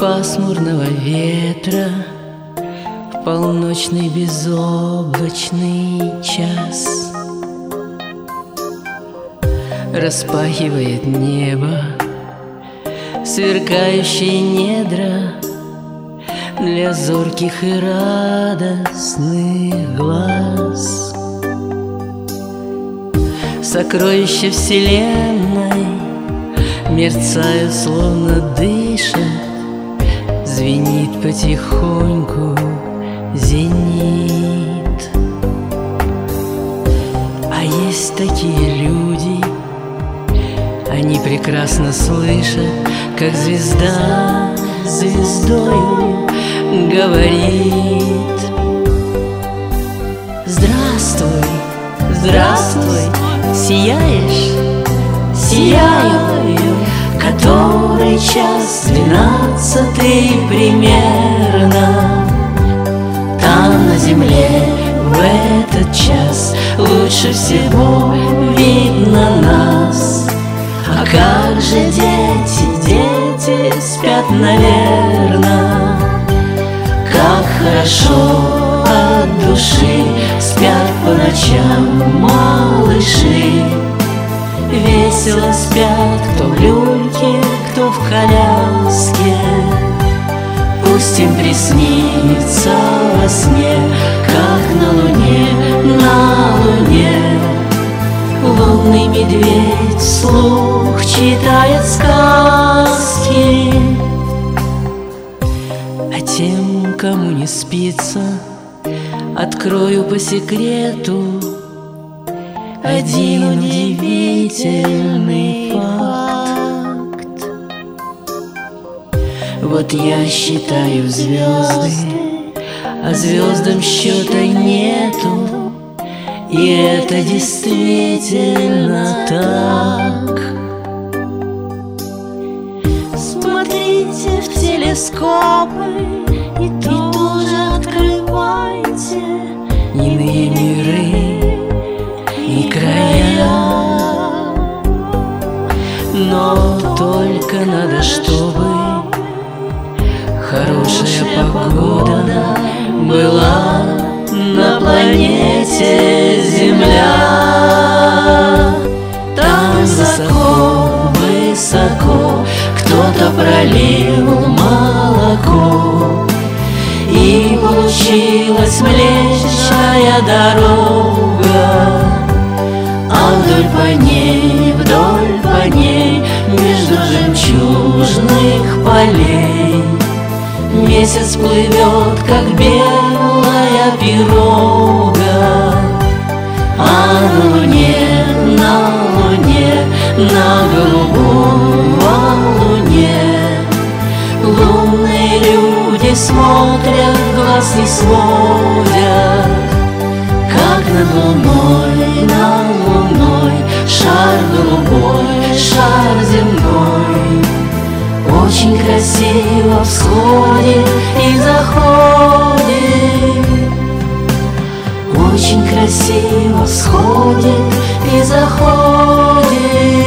пасмурного ветра в полночный безоблачный час распахивает небо сверкающие недра для зорких и радостных глаз. Сокровища вселенной мерцают, словно дышат, звенит потихоньку зенит. А есть такие люди, они прекрасно слышат, как звезда звездою говорит: здравствуй, здравствуй, сияешь? Сияю. Который час? 12 примерно. Там на земле в этот час лучше всего видно нас. А как же дети, дети спят, наверно. Как хорошо от души спят по ночам малыши. Весело спят, кто в люльке, кто в коляске. Пусть им приснится во сне, как на луне, лунный медведь вслух читает сказки. А тем, кому не спится, открою по секрету один удивительный факт. Вот я считаю звезды, а звездам счета нету. И это действительно так. Смотрите в телескопы и тоже открывайте иные миры и края. Но только надо, чтобы хорошая погода была на планете Земля. Там высоко, высоко кто-то пролил молоко, и получилась Млечная Дорога. А вдоль по ней, между жемчужных полей месяц плывет, как белая пирога. А на луне, на голубом валуне лунные люди смотрят, глаз не сводят, как над луной шар голубой, шар земной очень красиво всходит и заходит. Очень красиво всходит и заходит.